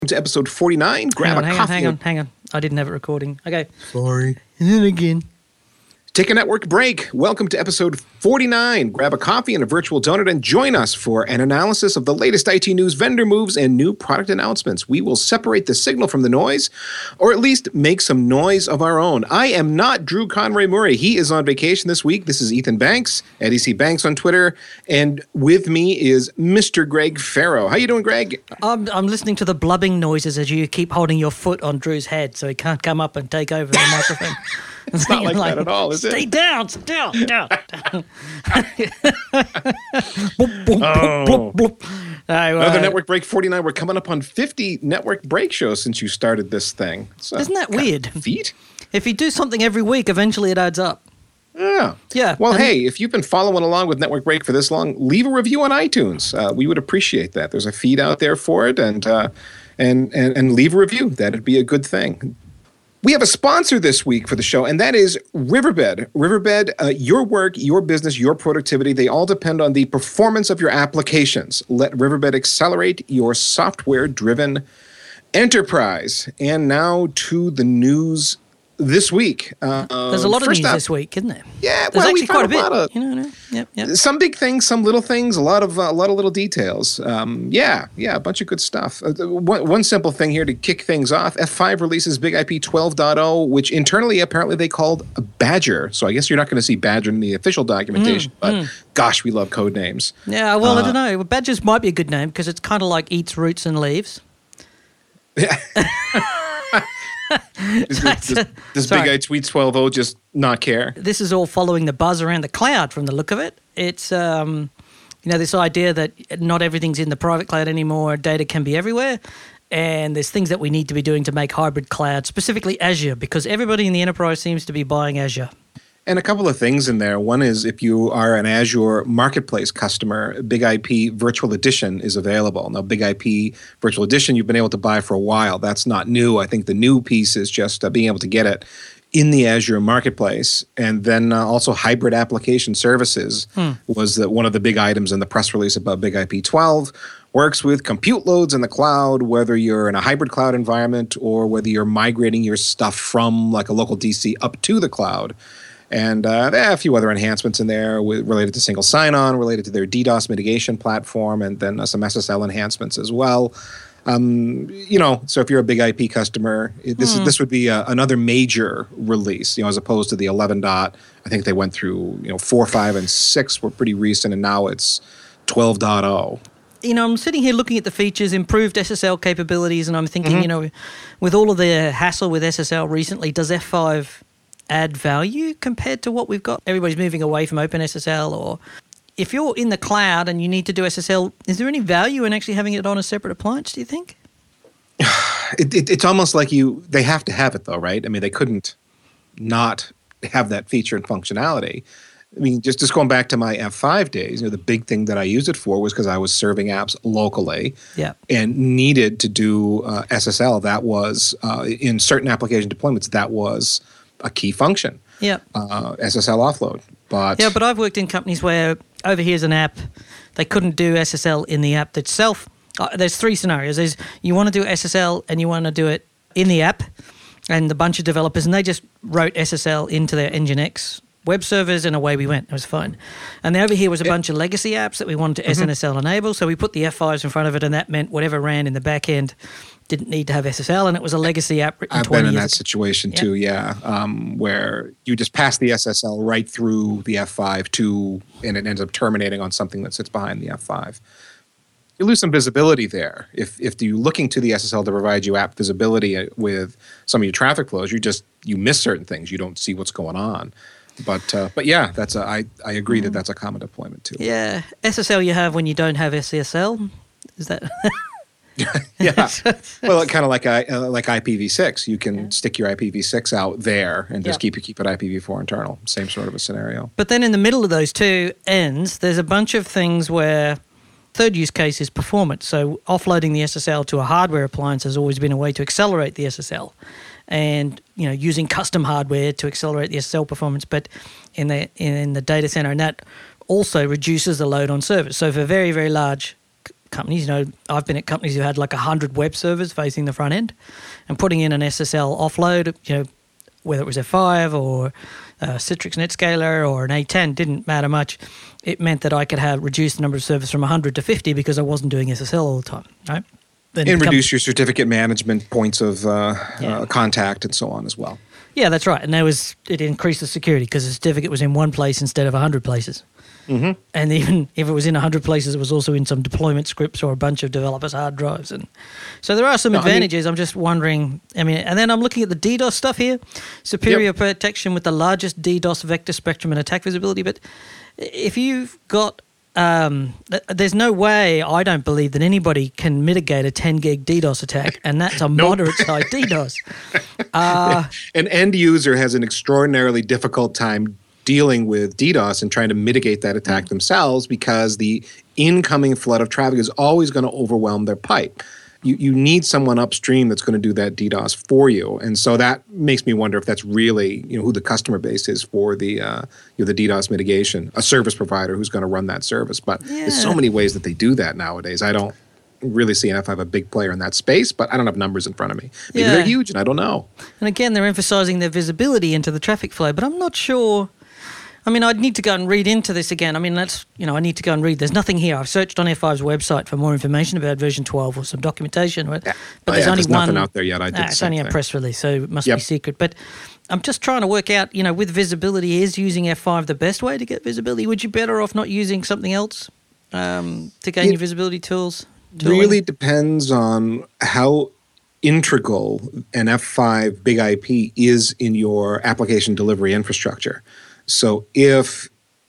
To episode 49. Grab a coffee. Hang on. I didn't have it recording. Okay. Sorry. And then again. Take a network break. Welcome to episode 49. Grab a coffee and a virtual donut and join us for an analysis of the latest IT news, vendor moves, and new product announcements. We will separate the signal from the noise, or at least make some noise of our own. I am not Drew Conroy Murray. He is on vacation this week. This is Ethan Banks, at EC Banks on Twitter, and with me is Mr. Greg Farrow. How you doing, Greg? I'm listening to the blubbing noises as you keep holding your foot on Drew's head so he can't come up and take over the microphone. It's not like that at all, is it? Stay down. Another network break 49. We're coming up on 50 network break shows since you started this thing. So, isn't that weird? Feet? If you do something every week, eventually it adds up. Yeah. Well, hey, if you've been following along with Network Break for this long, leave a review on iTunes. We would appreciate that. There's a feed out there for it, and leave a review. That'd be a good thing. We have a sponsor this week for the show, and that is Riverbed. Riverbed, your work, your business, your productivity, they all depend on the performance of your applications. Let Riverbed accelerate your software-driven enterprise. And now to the news this week. There's a lot of news this week, isn't there? Yeah, there's actually we quite a bit. Yep. Some big things, some little things, a lot of little details. A bunch of good stuff. One simple thing here to kick things off: F5 releases Big IP 12.0, which internally apparently they called a Badger. So I guess you're not going to see Badger in the official documentation, but gosh, we love code names. Yeah, well, I don't know. Badgers might be a good name because it's kind of like eats roots and leaves. Yeah. Does Big I Tweet 12.0 just not care? This is all following the buzz around the cloud from the look of it. It's, this idea that not everything's in the private cloud anymore. Data can be everywhere. And there's things that we need to be doing to make hybrid cloud, specifically Azure, because everybody in the enterprise seems to be buying Azure. And a couple of things in there. One is if you are an Azure Marketplace customer, Big IP Virtual Edition is available. Now, Big IP Virtual Edition you've been able to buy for a while. That's not new. I think the new piece is just being able to get it in the Azure Marketplace. And then also hybrid application services was one of the big items in the press release about Big IP 12. Works with compute loads in the cloud, whether you're in a hybrid cloud environment or whether you're migrating your stuff from like a local DC up to the cloud. And a few other enhancements in there related to single sign-on, related to their DDoS mitigation platform, and then some SSL enhancements as well. So if you're a Big IP customer, this would be another major release, as opposed to the 11. I think they went through, 4, 5, and 6 were pretty recent, and now it's 12.0. I'm sitting here looking at the features, improved SSL capabilities, and I'm thinking, with all of the hassle with SSL recently, does F5 add value compared to what we've got? Everybody's moving away from OpenSSL, or if you're in the cloud and you need to do SSL, is there any value in actually having it on a separate appliance, do you think? It's almost like they have to have it though, right? I mean, they couldn't not have that feature and functionality. I mean, just going back to my F5 days, the big thing that I used it for was because I was serving apps locally and needed to do SSL. That was, in certain application deployments, that was a key function. SSL offload. But I've worked in companies where over here's an app, they couldn't do SSL in the app itself. There's 3 scenarios. There's you want to do SSL and you want to do it in the app, and a bunch of developers, and they just wrote SSL into their Nginx web servers, and away we went. It was fine. And then over here was a bunch of legacy apps that we wanted to SNSL enable, so we put the F5s in front of it, and that meant whatever ran in the back end didn't need to have SSL, and it was a legacy app written 20 years ago. I've been in that situation too, where you just pass the SSL right through the F5 and it ends up terminating on something that sits behind the F5. You lose some visibility there. If you're looking to the SSL to provide you app visibility with some of your traffic flows, you miss certain things. You don't see what's going on. But yeah, I agree that's a common deployment too. Yeah, SSL you have when you don't have SSL. Is that? Yeah. Well, kind of like IPv6. You can stick your IPv6 out there and just keep it IPv4 internal. Same sort of a scenario. But then in the middle of those two ends, there's a bunch of things where third use case is performance. So offloading the SSL to a hardware appliance has always been a way to accelerate the SSL. And using custom hardware to accelerate the SSL performance, but in the data center, and that also reduces the load on servers. So for very, very large companies. I've been at companies who had like 100 web servers facing the front end, and putting in an SSL offload, whether it was F5 or Citrix NetScaler or an A10, didn't matter much. It meant that I could have reduced the number of servers from 100 to 50 because I wasn't doing SSL all the time, right? And reduce your certificate management points of contact and so on as well. Yeah, that's right. And it increased the security because the certificate was in one place instead of 100 places. Mm-hmm. And even if it was in 100 places, it was also in some deployment scripts or a bunch of developers' hard drives. And so there are some advantages. I'm just wondering, and then I'm looking at the DDoS stuff here. Superior protection with the largest DDoS vector spectrum and attack visibility. But if you've got there's no way, I don't believe, that anybody can mitigate a 10 gig DDoS attack, and that's a moderate side DDoS. An end user has an extraordinarily difficult time dealing with DDoS and trying to mitigate that attack themselves because the incoming flood of traffic is always going to overwhelm their pipe. You need someone upstream that's going to do that DDoS for you, and so that makes me wonder if that's really who the customer base is for the the DDoS mitigation, a service provider who's going to run that service. But there's so many ways that they do that nowadays. I don't really see F5 a big player in that space, but I don't have numbers in front of me. Maybe they're huge, and I don't know. And again, they're emphasizing their visibility into the traffic flow, but I'm not sure. I mean, I'd need to go and read into this again. I mean, I need to go and read. There's nothing here. I've searched on F5's website for more information about version 12 or some documentation. Right? But there's only nothing out there yet. It's only a press release, so it must be secret. But I'm just trying to work out, with visibility, is using F5 the best way to get visibility? Would you better off not using something else to gain your visibility tools? Really depends on how integral an F5 big IP is in your application delivery infrastructure. So if,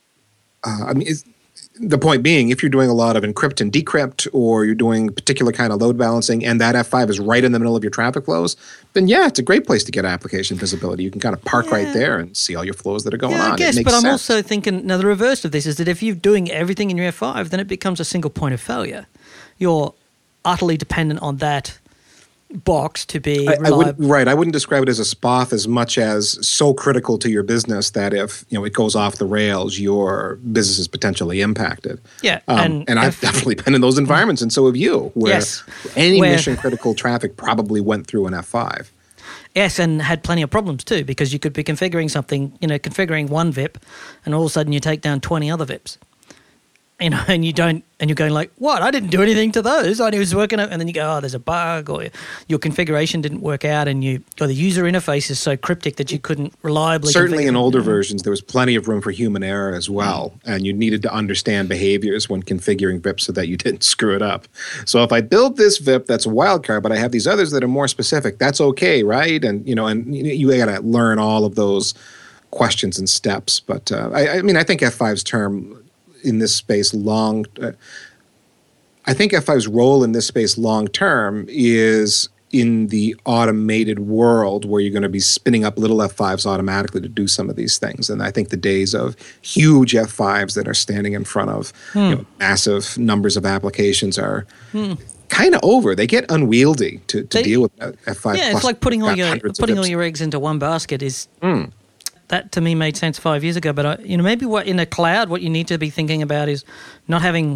the point being, if you're doing a lot of encrypt and decrypt, or you're doing a particular kind of load balancing, and that F5 is right in the middle of your traffic flows, then it's a great place to get application visibility. You can kind of park right there and see all your flows that are going on. I guess, but I'm also thinking, now the reverse of this is that if you're doing everything in your F5, then it becomes a single point of failure. You're utterly dependent on that box to be reliable. I wouldn't describe it as a SPOF as much as so critical to your business that if it goes off the rails, your business is potentially impacted. Yeah, and I've definitely been in those environments, and so have you, where any mission critical traffic probably went through an F5. Yes, and had plenty of problems too, because you could be configuring something, configuring one VIP, and all of a sudden you take down 20 other VIPs. And you don't, and you're going like, what? I didn't do anything to those. I was working out, and then you go, there's a bug, or your configuration didn't work out, or the user interface is so cryptic that you couldn't reliably. Certainly, in older versions, there was plenty of room for human error as well, and you needed to understand behaviors when configuring VIP so that you didn't screw it up. So if I build this VIP that's a wildcard, but I have these others that are more specific, that's okay, right? And you got to learn all of those questions and steps. But I think F5's term in this space I think F5's role in this space long term is in the automated world where you're going to be spinning up little F5s automatically to do some of these things. And I think the days of huge F5s that are standing in front of massive numbers of applications are kind of over. They get unwieldy to deal with F5. Yeah, it's like putting all your eggs into one basket is. That to me made sense 5 years ago, but maybe what in the cloud, what you need to be thinking about is not having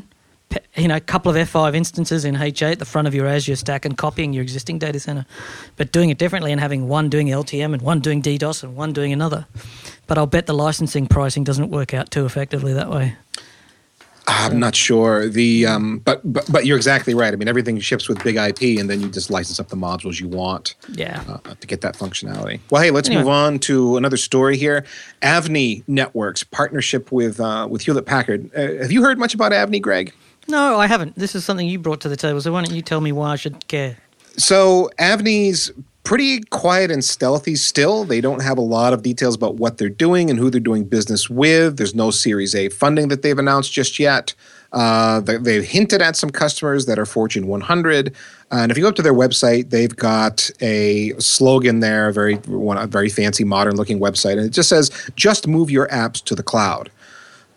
a couple of F5 instances in HA at the front of your Azure stack and copying your existing data center, but doing it differently and having one doing LTM and one doing DDoS and one doing another. But I'll bet the licensing pricing doesn't work out too effectively that way. I'm not sure. But you're exactly right. I mean, everything ships with big IP, and then you just license up the modules you want to get that functionality. Well, hey, let's move on to another story here. Avni Networks, partnership with Hewlett-Packard. Have you heard much about Avni, Greg? No, I haven't. This is something you brought to the table, so why don't you tell me why I should care? So Avni's pretty quiet and stealthy still. They don't have a lot of details about what they're doing and who they're doing business with. There's no Series A funding that they've announced just yet. They've hinted at some customers that are Fortune 100. And if you go up to their website, they've got a slogan there, a very fancy, modern-looking website. And it just says, just move your apps to the cloud.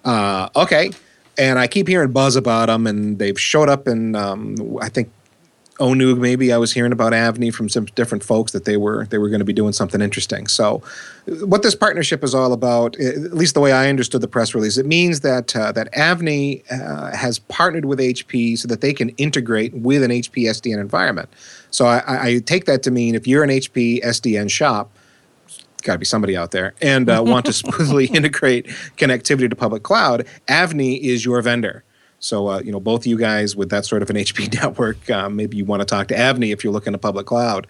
Okay. And I keep hearing buzz about them, and they've showed up in, I think, Onug, maybe I was hearing about Avni from some different folks that they were going to be doing something interesting. So what this partnership is all about, at least the way I understood the press release, it means that that Avni has partnered with HP so that they can integrate with an HP SDN environment. So I take that to mean if you're an HP SDN shop, got to be somebody out there, and want to smoothly integrate connectivity to public cloud, Avni is your vendor. So, both of you guys with that sort of an HP network, maybe you want to talk to Avni if you're looking at public cloud.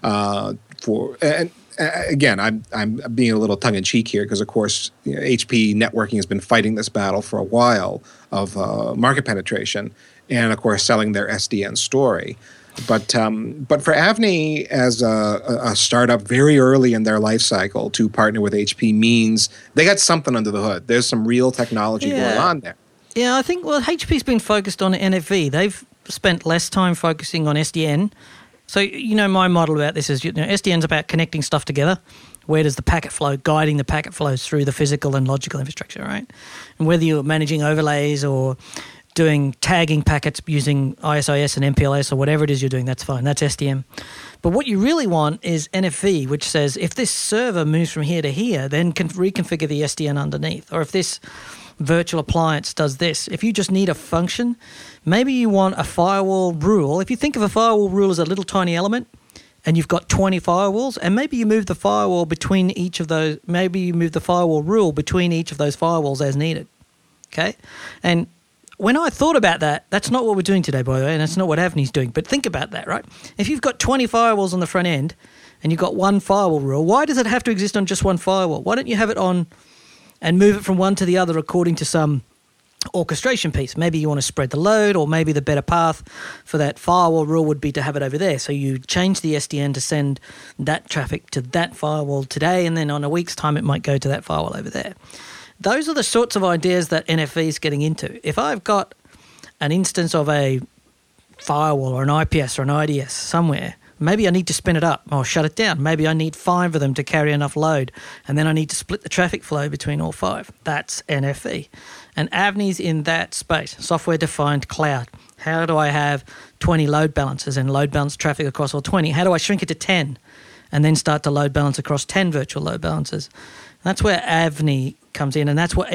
Again, I'm being a little tongue-in-cheek here because, of course, HP networking has been fighting this battle for a while of market penetration and, of course, selling their SDN story. But for Avni as a startup very early in their life cycle to partner with HP means they got something under the hood. There's some real technology going on there. Yeah, I think, HP's been focused on NFV. They've spent less time focusing on SDN. So, my model about this is, SDN's about connecting stuff together. Where does the packet flow, guiding the packet flows through the physical and logical infrastructure, right? And whether you're managing overlays or doing tagging packets using ISIS and MPLS or whatever it is you're doing, that's fine. That's SDN. But what you really want is NFV, which says if this server moves from here to here, then can reconfigure the SDN underneath. Or if this virtual appliance does this. If you just need a function, maybe you want a firewall rule. If you think of a firewall rule as a little tiny element and you've got 20 firewalls, and maybe you move the firewall between each of those, maybe you move the firewall rule between each of those firewalls as needed. Okay? And when I thought about that, that's not what we're doing today, by the way, and that's not what Avni's doing. But think about that, right? If you've got 20 firewalls on the front end and you've got one firewall rule, why does it have to exist on just one firewall? Why don't you have it on and move it from one to the other according to some orchestration piece? Maybe you want to spread the load, or maybe the better path for that firewall rule would be to have it over there. So you change the SDN to send that traffic to that firewall today, and then on a week's time it might go to that firewall over there. Those are the sorts of ideas that NFV is getting into. If I've got an instance of a firewall or an IPS or an IDS somewhere, maybe I need to spin it up or shut it down. Maybe I need 5 of them to carry enough load, and then I need to split the traffic flow between all 5. That's NFV. And Avni's in that space, software-defined cloud. How do I have 20 load balancers and load balance traffic across all 20? How do I shrink it to 10 and then start to load balance across 10 virtual load balancers? That's where Avni comes in, and that's what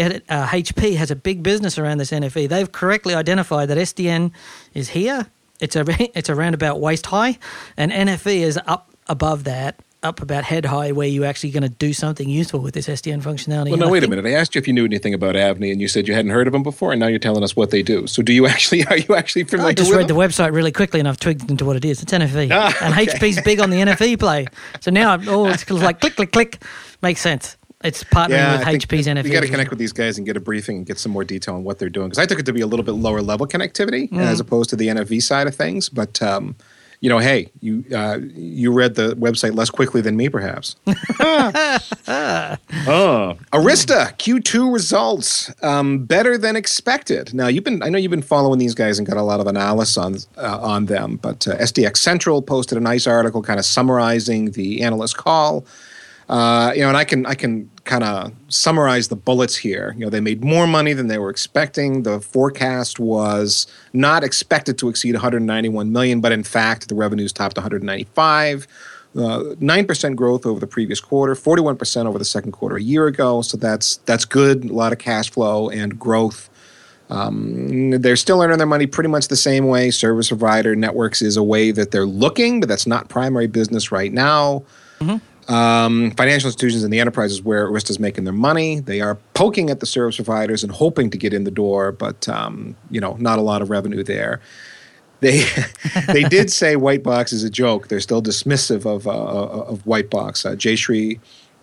HP has a big business around this NFV. They've correctly identified that SDN is here. It's around about waist high, and NFV is up above that, up about head high, where you're actually going to do something useful with this SDN functionality. Well, no, wait a minute. I asked you if you knew anything about Avni, and you said you hadn't heard of them before, and now you're telling us what they do. So are you actually familiar? I just read the website really quickly, and I've tweaked into what it is. It's NFV. And HP's big on the NFV play. So now it's like click, click, click. Makes sense. It's partnering with HP's NFV. You got to connect with these guys and get a briefing and get some more detail on what they're doing. Because I took it to be a little bit lower level connectivity as opposed to the NFV side of things. But hey, you read the website less quickly than me, perhaps. Arista Q2 results better than expected. Now I know you've been following these guys and got a lot of analysis on them. But SDX Central posted a nice article, kind of summarizing the analyst call. And I can kind of summarize the bullets here. They made more money than they were expecting. The forecast was not expected to exceed 191 million, but in fact, the revenues topped 195. 9% growth over the previous quarter, 41% over the second quarter a year ago. So that's good. A lot of cash flow and growth. They're still earning their money pretty much the same way. Service provider networks is a way that they're looking, but that's not primary business right now. Mm-hmm. Financial institutions and the enterprises where Arista's making their money. They are poking at the service providers and hoping to get in the door, but not a lot of revenue there. They did say white box is a joke. They're still dismissive of white box. Jayshree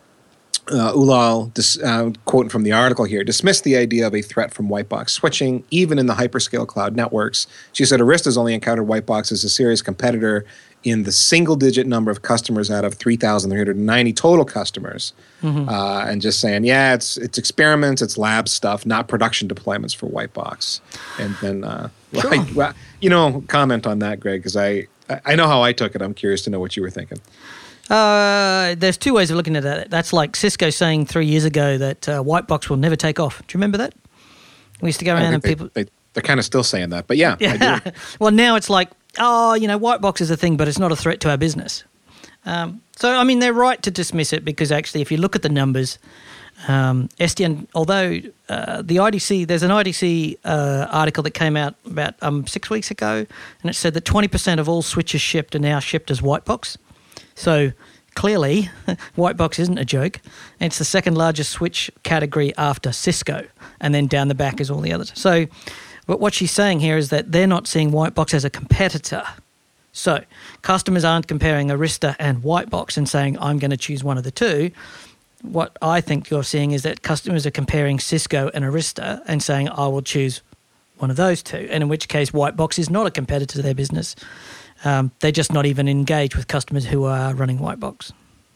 Ullal, quoting from the article here, dismissed the idea of a threat from white box switching, even in the hyperscale cloud networks. She said Arista's only encountered white box as a serious competitor in the single-digit number of customers out of 3,390 total customers, and just saying, it's experiments, it's lab stuff, not production deployments for white box. And then, comment on that, Greg, because I know how I took it. I'm curious to know what you were thinking. There's 2 ways of looking at that. That's like Cisco saying 3 years ago that white box will never take off. Do you remember that? We used to go around and people... They're kind of still saying that, but yeah. I do. Well, now it's like white box is a thing, but it's not a threat to our business. So, I mean, they're right to dismiss it because actually if you look at the numbers, SDN, although the IDC, there's an IDC article that came out about 6 weeks ago, and it said that 20% of all switches shipped are now shipped as white box. So clearly, white box isn't a joke. It's the second largest switch category after Cisco, and then down the back is all the others. So but what she's saying here is that they're not seeing white box as a competitor. So customers aren't comparing Arista and white box and saying, I'm going to choose one of the two. What I think you're seeing is that customers are comparing Cisco and Arista and saying, I will choose one of those two, and in which case white box is not a competitor to their business. They're just not even engaged with customers who are running white box.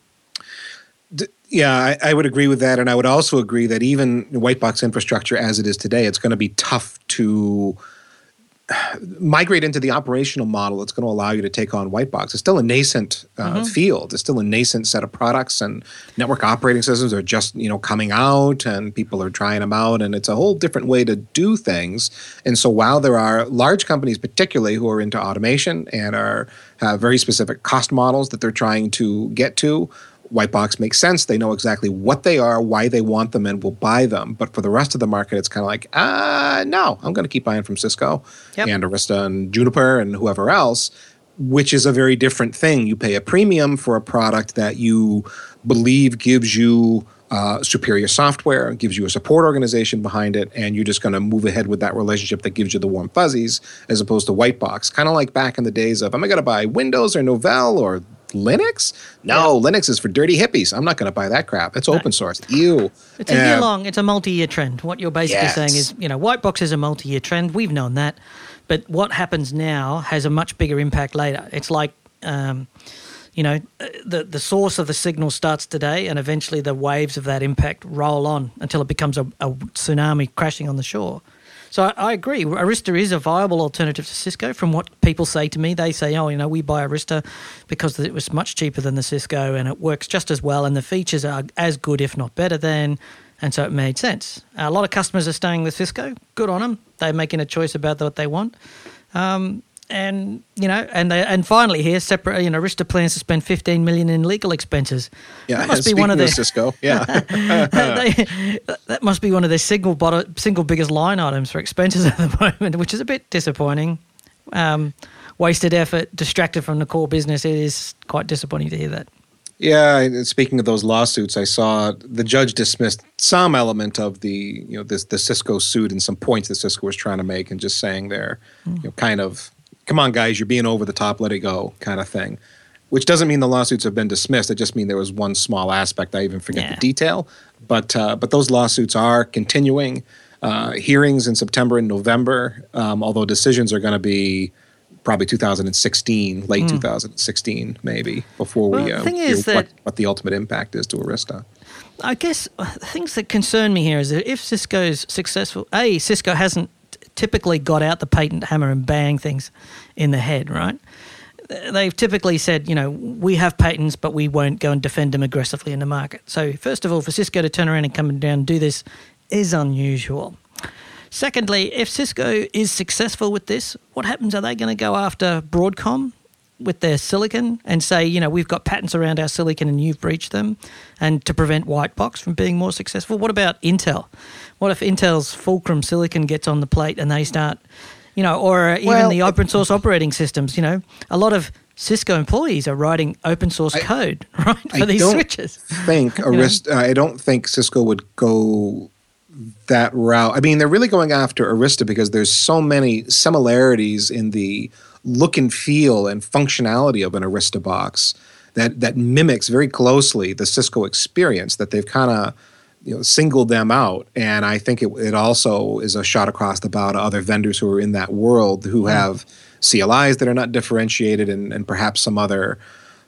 Yeah, I would agree with that, and I would also agree that even white box infrastructure as it is today, it's going to be tough to migrate into the operational model that's going to allow you to take on white box. It's still a nascent field. It's still a nascent set of products, and network operating systems are just coming out, and people are trying them out, and it's a whole different way to do things. And so while there are large companies particularly who are into automation and have very specific cost models that they're trying to get to, white box makes sense. They know exactly what they are, why they want them, and will buy them. But for the rest of the market, it's kind of like, no, I'm going to keep buying from Cisco and Arista and Juniper and whoever else, which is a very different thing. You pay a premium for a product that you believe gives you superior software, gives you a support organization behind it, and you're just going to move ahead with that relationship that gives you the warm fuzzies as opposed to white box. Kind of like back in the days of, am I going to buy Windows or Novell or Linux? No, Linux is for dirty hippies. I'm not going to buy that crap. It's open source. Ew. It's a year-long, it's a multi-year trend. What you're basically saying is, white box is a multi-year trend. We've known that. But what happens now has a much bigger impact later. It's like, the source of the signal starts today, and eventually the waves of that impact roll on until it becomes a tsunami crashing on the shore. So I agree. Arista is a viable alternative to Cisco. From what people say to me, they say, we buy Arista because it was much cheaper than the Cisco and it works just as well and the features are as good, if not better than, and so it made sense. A lot of customers are staying with Cisco. Good on them. They're making a choice about what they want. And finally here, separate. Arista plans to spend $15 million in legal expenses. Yeah, that must be one of their Cisco. Yeah, that must be one of their single biggest line items for expenses at the moment, which is a bit disappointing. Wasted effort, distracted from the core business. It is quite disappointing to hear that. Yeah, speaking of those lawsuits, I saw the judge dismissed some element of the the Cisco suit and some points that Cisco was trying to make, and just saying there, kind of, come on, guys, you're being over the top, let it go, kind of thing. Which doesn't mean the lawsuits have been dismissed. It just means there was one small aspect. I even forget the detail. But those lawsuits are continuing. Hearings in September and November, although decisions are going to be probably 2016, late 2016 maybe, before we hear what the ultimate impact is to Arista. I guess things that concern me here is that if Cisco's successful, Cisco hasn't typically got out the patent hammer and bang things in the head, right? They've typically said, we have patents, but we won't go and defend them aggressively in the market. So first of all, for Cisco to turn around and come down and do this is unusual. Secondly, if Cisco is successful with this, what happens? Are they going to go after Broadcom with their silicon and say, we've got patents around our silicon and you've breached them, and to prevent white box from being more successful? What about Intel? What if Intel's Fulcrum silicon gets on the plate and they start, or even the open source operating systems, a lot of Cisco employees are writing open source code, right, for these switches. I don't think Cisco would go that route. I mean, they're really going after Arista because there's so many similarities in the look and feel and functionality of an Arista box that mimics very closely the Cisco experience, that they've kind of singled them out. And I think it also is a shot across the bow to other vendors who are in that world who have CLIs that are not differentiated and perhaps some other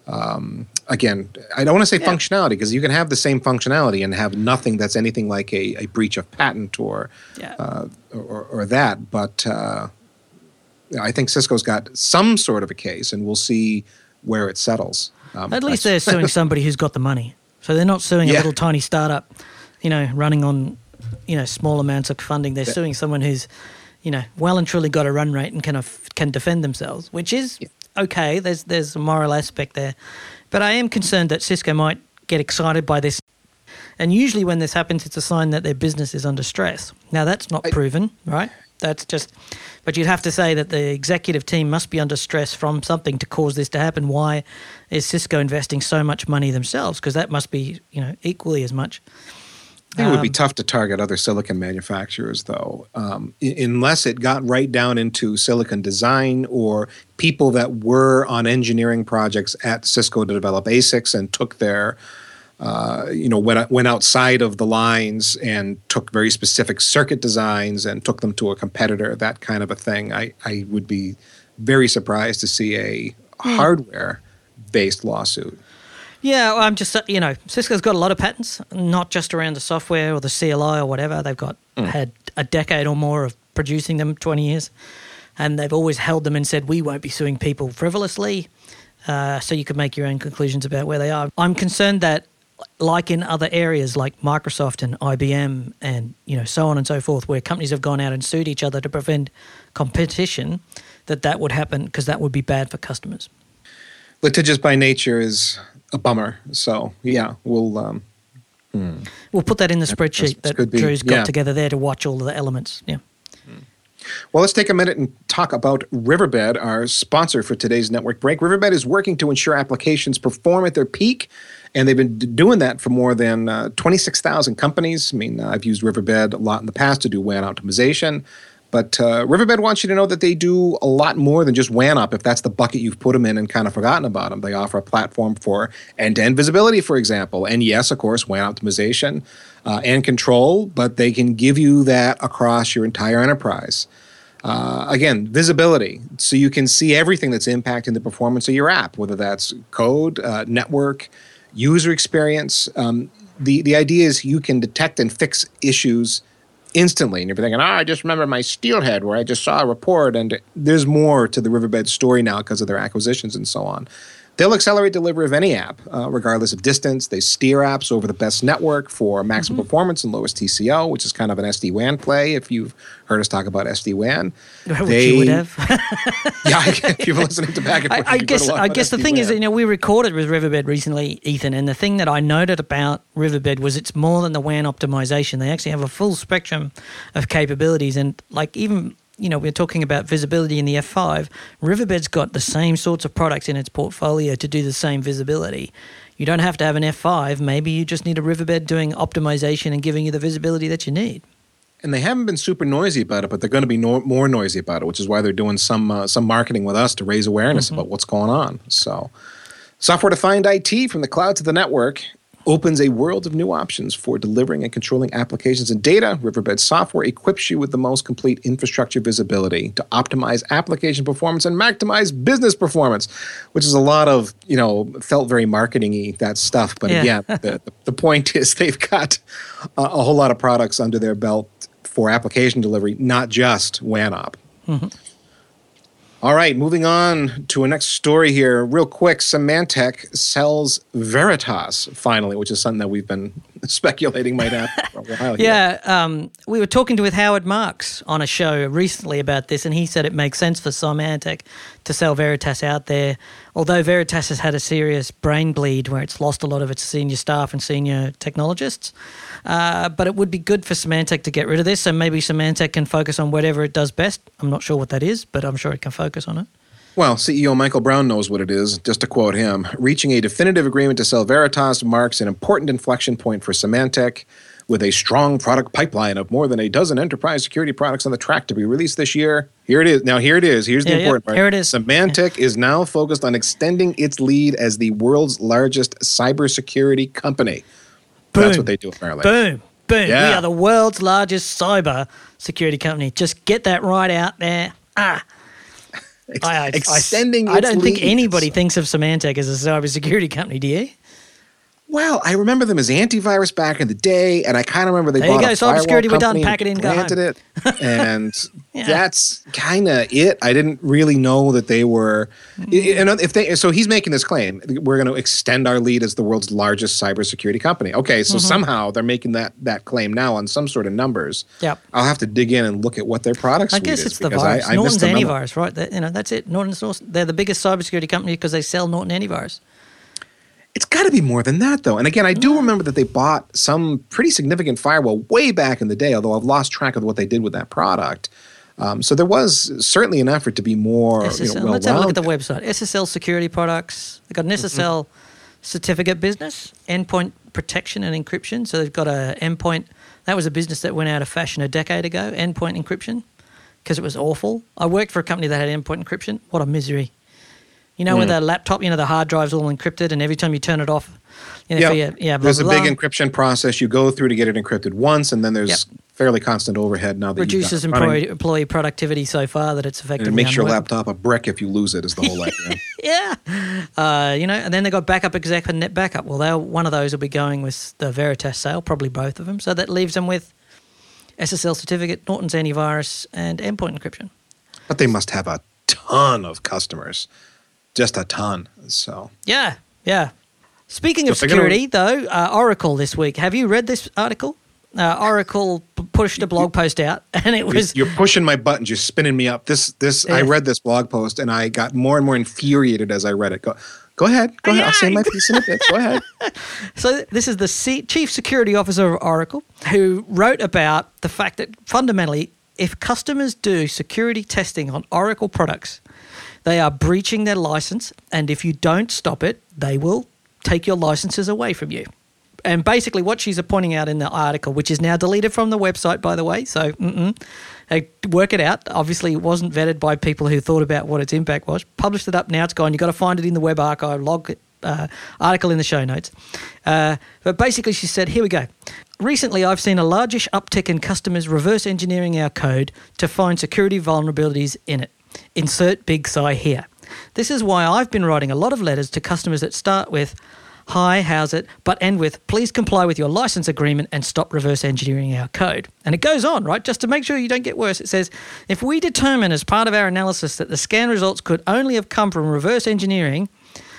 again, I don't want to say functionality, because you can have the same functionality and have nothing that's anything like a breach of patent or that. But I think Cisco's got some sort of a case, and we'll see where it settles. At least they're suing somebody who's got the money. So they're not suing a little tiny startup, running on, small amounts of funding. They're suing someone who's well and truly got a run rate and can defend themselves, which is okay. There's a moral aspect there. But I am concerned that Cisco might get excited by this. And usually when this happens, it's a sign that their business is under stress. Now, that's not proven, right? That's just, but you'd have to say that the executive team must be under stress from something to cause this to happen. Why is Cisco investing so much money themselves? Because that must be, equally as much. I think it would be tough to target other silicon manufacturers, though, unless it got right down into silicon design or people that were on engineering projects at Cisco to develop ASICs and took their went outside of the lines and took very specific circuit designs and took them to a competitor, that kind of a thing. I would be very surprised to see a hardware-based lawsuit. Yeah, well, I'm just, Cisco's got a lot of patents, not just around the software or the CLI or whatever. They've got had a decade or more of producing them, 20 years, and they've always held them and said, we won't be suing people frivolously, so you can make your own conclusions about where they are. I'm concerned that, like in other areas like Microsoft and IBM and so on and so forth, where companies have gone out and sued each other to prevent competition, that would happen because that would be bad for customers. Litigious by nature is a bummer. So yeah, we'll put that in the spreadsheet that Drew's got together there to watch all of the elements. Yeah. Well, let's take a minute and talk about Riverbed, our sponsor for today's network break. Riverbed is working to ensure applications perform at their peak, and they've been doing that for more than 26,000 companies. I mean, I've used Riverbed a lot in the past to do WAN optimization, but Riverbed wants you to know that they do a lot more than just WAN op if that's the bucket you've put them in and kind of forgotten about them. They offer a platform for end-to-end visibility, for example, and yes, of course, WAN optimization and control, but they can give you that across your entire enterprise. Again, visibility, so you can see everything that's impacting the performance of your app, whether that's code, network, user experience. The idea is you can detect and fix issues instantly. And you're thinking, I just remember my Steelhead where I just saw a report. And there's more to the Riverbed story now because of their acquisitions and so on. They'll accelerate delivery of any app, regardless of distance. They steer apps over the best network for maximum performance and lowest TCO, which is kind of an SD-WAN play, if you've heard us talk about SD-WAN. Which you would have. Yeah, if you're listening to Packet, I guess the thing is, we recorded with Riverbed recently, Ethan, and the thing that I noted about Riverbed was it's more than the WAN optimization. They actually have a full spectrum of capabilities, and even we're talking about visibility in the F5. Riverbed's got the same sorts of products in its portfolio to do the same visibility. You don't have to have an F5. Maybe you just need a Riverbed doing optimization and giving you the visibility that you need. And they haven't been super noisy about it, but they're going to be more noisy about it, which is why they're doing some marketing with us to raise awareness about what's going on. So, software-defined IT from the cloud to the network opens a world of new options for delivering and controlling applications and data. Riverbed software equips you with the most complete infrastructure visibility to optimize application performance and maximize business performance, which is a lot of, felt very marketing-y, that stuff. But again, the point is they've got a whole lot of products under their belt for application delivery, not just WAN op. All right, moving on to a next story here. Real quick, Symantec sells Veritas, finally, which is something that we've been speculating might happen for a while. Yeah, we were talking with Howard Marks on a show recently about this, and he said it makes sense for Symantec to sell Veritas out there, although Veritas has had a serious brain bleed where it's lost a lot of its senior staff and senior technologists. But it would be good for Symantec to get rid of this, so maybe Symantec can focus on whatever it does best. I'm not sure what that is, but I'm sure it can focus on it. Well, CEO Michael Brown knows what it is. Just to quote him, reaching a definitive agreement to sell Veritas marks an important inflection point for Symantec, with a strong product pipeline of more than a dozen enterprise security products on the track to be released this year. Here it is. Now, here it is. Here's the important part. Here it is. Symantec is now focused on extending its lead as the world's largest cybersecurity company. Boom. That's what they do, apparently. Boom. Yeah. We are the world's largest cyber security company. Just get that right out there. Extending its I don't think lead. anybody thinks of Symantec as a cybersecurity company, do you? Well, I remember them as antivirus back in the day, and I kind of remember they bought a firewall cybersecurity, we're done, company pack it in, and go home. planted it, and Yeah. that's kind of it. I didn't really know that they were. So he's making this claim: we're going to extend our lead as the world's largest cybersecurity company. Okay, so somehow they're making that claim now on some sort of numbers. Yep. I'll have to dig in and look at what their product suite I guess is, it's the because virus. I Norton's missed the memo. antivirus, right? That's it. They're the biggest cybersecurity company because they sell Norton antivirus. It's got to be more than that, though. And again, I do remember that they bought some pretty significant firewall way back in the day, although I've lost track of what they did with that product. So there was certainly an effort to be more SSL. well-rounded. Let's have a look at the website. SSL security products. They've got an SSL certificate business, endpoint protection and encryption. So they've got a endpoint. That was a business that went out of fashion a decade ago, endpoint encryption, because it was awful. I worked for a company that had endpoint encryption. What a misery. You know, with a laptop, the hard drive's all encrypted, and every time you turn it off, blah, there's blah, a big blah. encryption process you go through to get it encrypted once, and then there's fairly constant overhead now that Reduces you've got it running. employee productivity so far that it's effectively And it makes your unworkable. laptop a brick if you lose it, is the whole idea. Yeah. And then they got backup exec and net backup. Well, one of those will be going with the Veritas sale, probably both of them. So that leaves them with SSL certificate, Norton's antivirus, and endpoint encryption. But they must have a ton of customers. Just a ton. So Yeah. Speaking of So they're gonna- security, though, Oracle this week. Have you read this article? Oracle pushed a blog post out, and it was... You're pushing my buttons. You're spinning me up. I read this blog post, and I got more and more infuriated as I read it. Go ahead. I'll say my piece in a bit. Go ahead. So this is the chief security officer of Oracle, who wrote about the fact that fundamentally, if customers do security testing on Oracle products, they are breaching their license, and if you don't stop it, they will take your licenses away from you. And basically what she's pointing out in the article, which is now deleted from the website, by the way, so work it out. Obviously, it wasn't vetted by people who thought about what its impact was. Published it up, now it's gone. You've got to find it in the web archive, article in the show notes. But basically she said, here we go. Recently, I've seen a largish uptick in customers reverse engineering our code to find security vulnerabilities in it. Insert big sigh here. This is why I've been writing a lot of letters to customers that start with, hi, how's it, but end with, please comply with your license agreement and stop reverse engineering our code. And it goes on, right? Just to make sure you don't get worse, it says, if we determine as part of our analysis that the scan results could only have come from reverse engineering,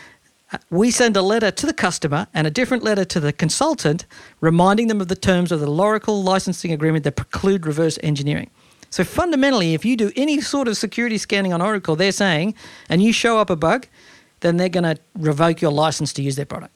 we send a letter to the customer and a different letter to the consultant reminding them of the terms of the Oracle licensing agreement that preclude reverse engineering. So fundamentally, if you do any sort of security scanning on Oracle, they're saying, and you show up a bug, then they're going to revoke your license to use their product.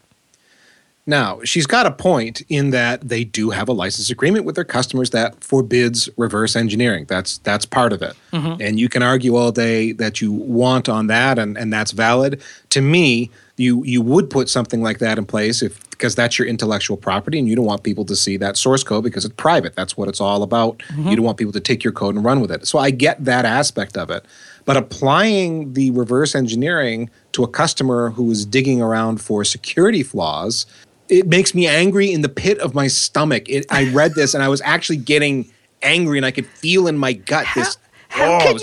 Now, she's got a point in that they do have a license agreement with their customers that forbids reverse engineering. That's part of it. And you can argue all day that you want on that, and that's valid. To me, you would put something like that in place because that's your intellectual property, and you don't want people to see that source code because it's private. That's what it's all about. You don't want people to take your code and run with it. So I get that aspect of it. But applying the reverse engineering to a customer who is digging around for security flaws, it makes me angry in the pit of my stomach. I read this and I was actually getting angry, and I could feel in my gut How can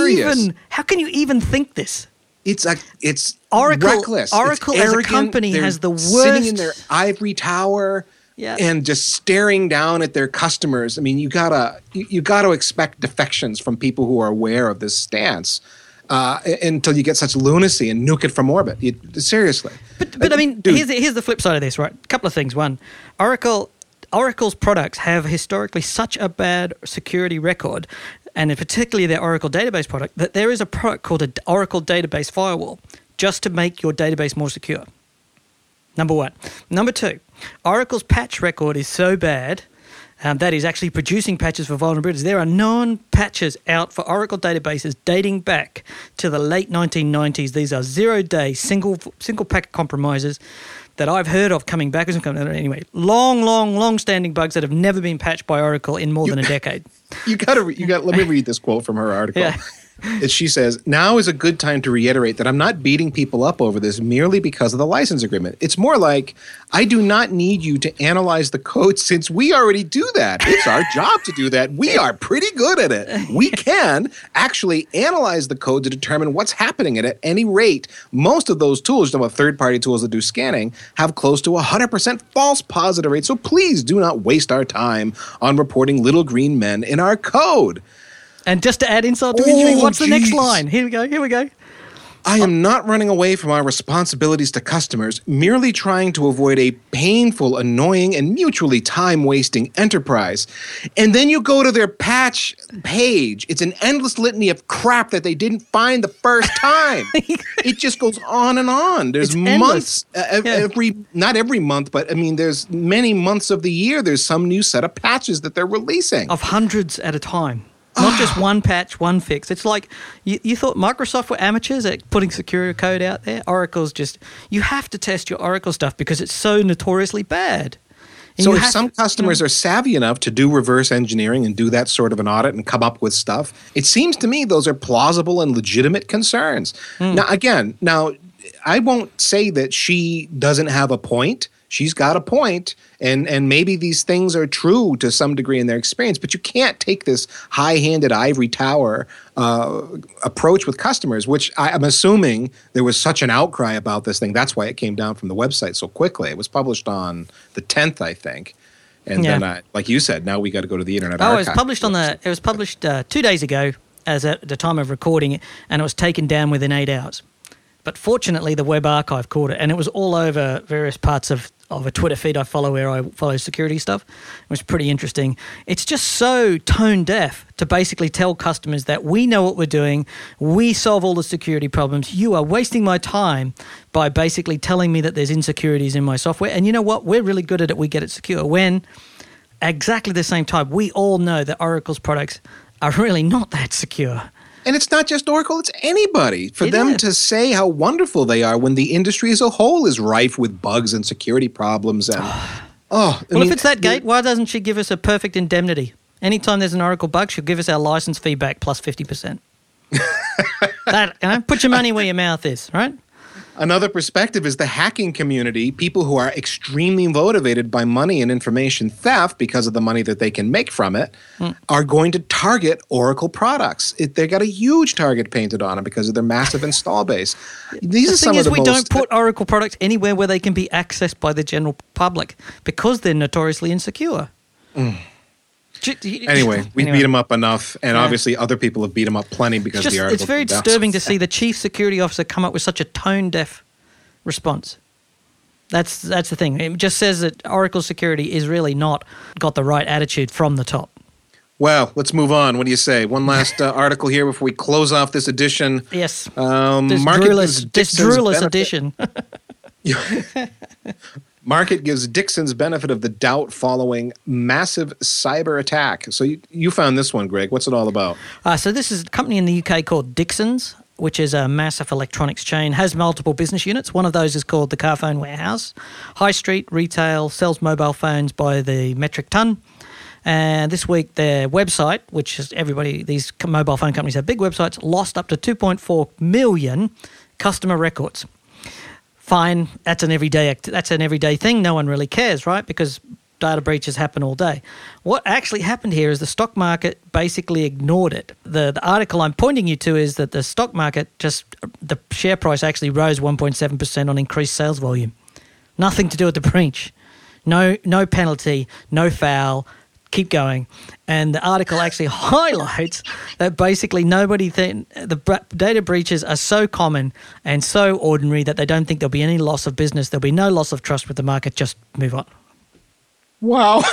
you even think this? It's Oracle, reckless. Oracle it's as a arrogant. company They're has the worst. sitting in their ivory tower Yeah. and just staring down at their customers. I mean, you gotta expect defections from people who are aware of this stance. Until you get such lunacy and nuke it from orbit. Seriously. But I mean, Dude. here's the flip side of this, right? A couple of things. One, Oracle's products have historically such a bad security record, and particularly their Oracle database product, that there is a product called an Oracle Database Firewall just to make your database more secure. Number one. Number two, Oracle's patch record is so bad that is actually producing patches for vulnerabilities. There are known patches out for Oracle databases dating back to the late 1990s. These are 0-day single packet compromises that I've heard of coming back. Anyway, long-standing bugs that have never been patched by Oracle in more than a decade. Let me read this quote from her article. Yeah. She says, now is a good time to reiterate that I'm not beating people up over this merely because of the license agreement. It's more like, I do not need you to analyze the code since we already do that. It's our job to do that. We are pretty good at it. We can actually analyze the code to determine what's happening. And at any rate, most of those tools, third-party tools that do scanning, have close to 100% false positive rate. So please do not waste our time on reporting little green men in our code. And just to add insult to injury, what's the next line? Here we go. I am not running away from our responsibilities to customers, merely trying to avoid a painful, annoying, and mutually time-wasting enterprise. And then you go to their patch page. It's an endless litany of crap that they didn't find the first time. It just goes on and on. There's months, not every month, but I mean, there's many months of the year, there's some new set of patches that they're releasing. Of hundreds at a time. Not just one patch, one fix. It's like you thought Microsoft were amateurs at putting security code out there. Oracle's you have to test your Oracle stuff because it's so notoriously bad. And so if some customers are savvy enough to do reverse engineering and do that sort of an audit and come up with stuff, it seems to me those are plausible and legitimate concerns. Now, I won't say that she doesn't have a point. She's got a point, and maybe these things are true to some degree in their experience, but you can't take this high-handed ivory tower approach with customers, which I'm assuming there was such an outcry about this thing. That's why it came down from the website so quickly. It was published on the 10th, I think. And then, like you said, now we got to go to the Internet Archive. It was published 2 days ago as at the time of recording, and it was taken down within 8 hours. But fortunately, the Web Archive caught it, and it was all over various parts of a Twitter feed I follow where I follow security stuff. It was pretty interesting. It's just so tone deaf to basically tell customers that we know what we're doing, we solve all the security problems. You are wasting my time by basically telling me that there's insecurities in my software. And you know what? We're really good at it. We get it secure. When exactly the same time, we all know that Oracle's products are really not that secure. And it's not just Oracle, it's anybody. For them to say how wonderful they are when the industry as a whole is rife with bugs and security problems. And if it's that gate, why doesn't she give us a perfect indemnity? Anytime there's an Oracle bug, she'll give us our license feedback plus 50%. Put your money where your mouth is, right? Another perspective is the hacking community, people who are extremely motivated by money and information theft because of the money that they can make from it, are going to target Oracle products. They got a huge target painted on them because of their massive install base. We don't put Oracle products anywhere where they can be accessed by the general public because they're notoriously insecure. Anyway, we beat him up enough, and obviously other people have beat him up plenty because of the article. It's very disturbing to see the chief security officer come up with such a tone-deaf response. That's the thing. It just says that Oracle security is really not got the right attitude from the top. Well, let's move on. What do you say? One last article here before we close off this edition. Yes. This droolless edition. Market gives Dixon's benefit of the doubt following massive cyber attack. So you found this one, Greg. What's it all about? So this is a company in the UK called Dixon's, which is a massive electronics chain, has multiple business units. One of those is called the Carphone Warehouse. High street retail, sells mobile phones by the metric ton. And this week their website, which is these mobile phone companies have big websites, lost up to 2.4 million customer records. Fine, that's an everyday thing. No one really cares, right? Because data breaches happen all day. What actually happened here is the stock market basically ignored it. The article I'm pointing you to is that the stock market the share price actually rose 1.7% on increased sales volume. Nothing to do with the breach. No penalty, no foul. Keep going. And the article actually highlights that basically the data breaches are so common and so ordinary that they don't think there'll be any loss of business. There'll be no loss of trust with the market. Just move on. Wow.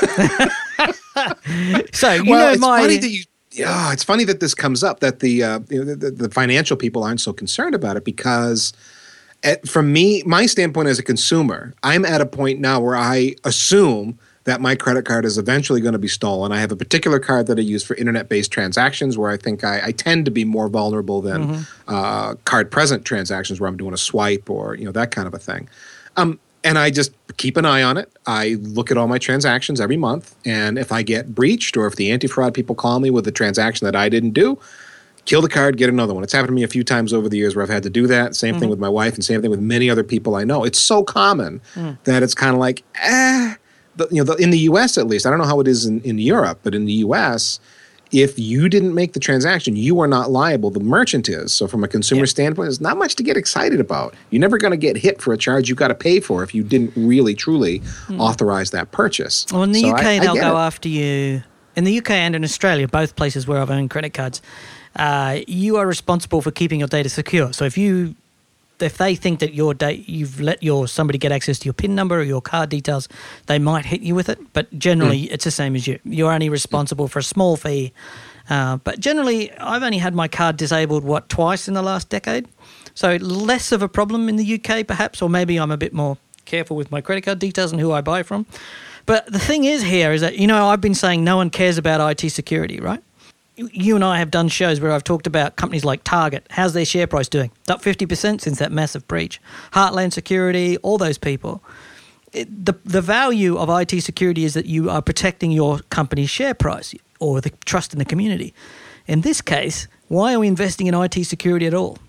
So, it's funny that this comes up, that the financial people aren't so concerned about it because from my standpoint as a consumer, I'm at a point now where I assume that my credit card is eventually going to be stolen. I have a particular card that I use for internet-based transactions where I think I tend to be more vulnerable than card-present transactions where I'm doing a swipe or that kind of a thing. And I just keep an eye on it. I look at all my transactions every month, and if I get breached or if the anti-fraud people call me with a transaction that I didn't do, kill the card, get another one. It's happened to me a few times over the years where I've had to do that. Same thing with my wife and same thing with many other people I know. It's so common that it's kind of like, in the U.S. at least, I don't know how it is in Europe, but in the U.S., if you didn't make the transaction, you are not liable. The merchant is. So from a consumer standpoint, there's not much to get excited about. You're never going to get hit for a charge you've got to pay for if you didn't really, truly authorize that purchase. Well, in the UK, they'll go after you. In the UK and in Australia, both places where I've owned credit cards, you are responsible for keeping your data secure. So if they think that you've let somebody get access to your PIN number or your card details, they might hit you with it. But generally, it's the same as you. You're only responsible for a small fee. But generally, I've only had my card disabled, twice in the last decade. So less of a problem in the UK, perhaps, or maybe I'm a bit more careful with my credit card details and who I buy from. But the thing is that, I've been saying no one cares about IT security, right? You and I have done shows where I've talked about companies like Target. How's their share price doing? Up 50% since that massive breach. Heartland Security, all those people. The value of IT security is that you are protecting your company's share price or the trust in the community. In this case, why are we investing in IT security at all?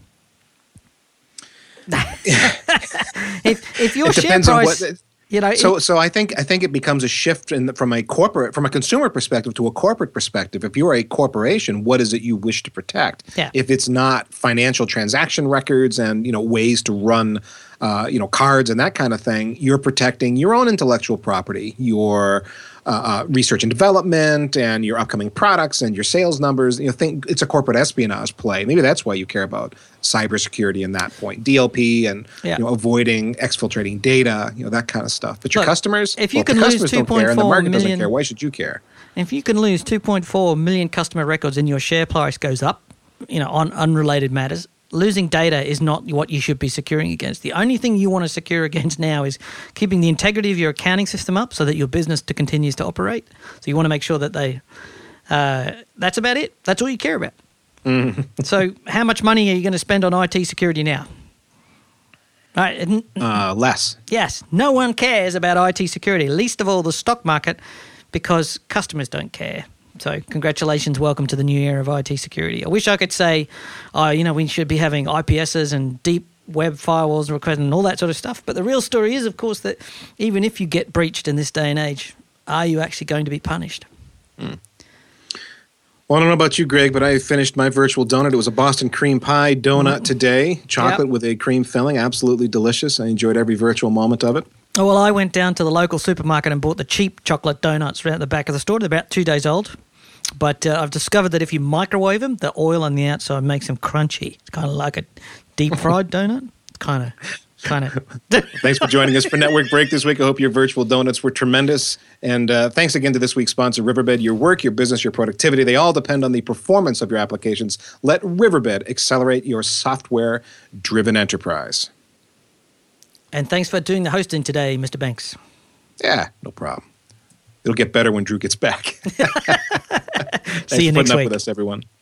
if your share price... So I think it becomes a shift from a consumer perspective to a corporate perspective. If you're a corporation, what is it you wish to protect? Yeah. If it's not financial transaction records and ways to run cards and that kind of thing, you're protecting your own intellectual property, your research and development, and your upcoming products and your sales numbers. It's a corporate espionage play. Maybe that's why you care about cybersecurity in that point, DLP, and avoiding exfiltrating data, that kind of stuff. But your customers, if you can lose 2.4 don't care, and the market doesn't care. Why should you care? If you can lose 2.4 million customer records and your share price goes up, on unrelated matters, losing data is not what you should be securing against. The only thing you want to secure against now is keeping the integrity of your accounting system up so that your business continues to operate. So you want to make sure that that's about it. That's all you care about. Mm-hmm. So how much money are you going to spend on IT security now? Right? Less. Yes. No one cares about IT security, least of all the stock market, because customers don't care. So congratulations, welcome to the new era of IT security. I wish I could say, we should be having IPSs and deep web firewalls and all that sort of stuff. But the real story is, of course, that even if you get breached in this day and age, are you actually going to be punished? Well, I don't know about you, Greg, but I finished my virtual donut. It was a Boston cream pie donut today, chocolate with a cream filling, absolutely delicious. I enjoyed every virtual moment of it. Oh, well, I went down to the local supermarket and bought the cheap chocolate donuts right at the back of the store. They're about 2 days old. But I've discovered that if you microwave them, the oil on the outside makes them crunchy. It's kind of like a deep-fried donut. Kind of. Thanks for joining us for Network Break this week. I hope your virtual donuts were tremendous. And thanks again to this week's sponsor, Riverbed. Your work, your business, your productivity, they all depend on the performance of your applications. Let Riverbed accelerate your software-driven enterprise. And thanks for doing the hosting today, Mr. Banks. Yeah, no problem. It'll get better when Drew gets back. See you next week. Thanks for putting up with us, everyone.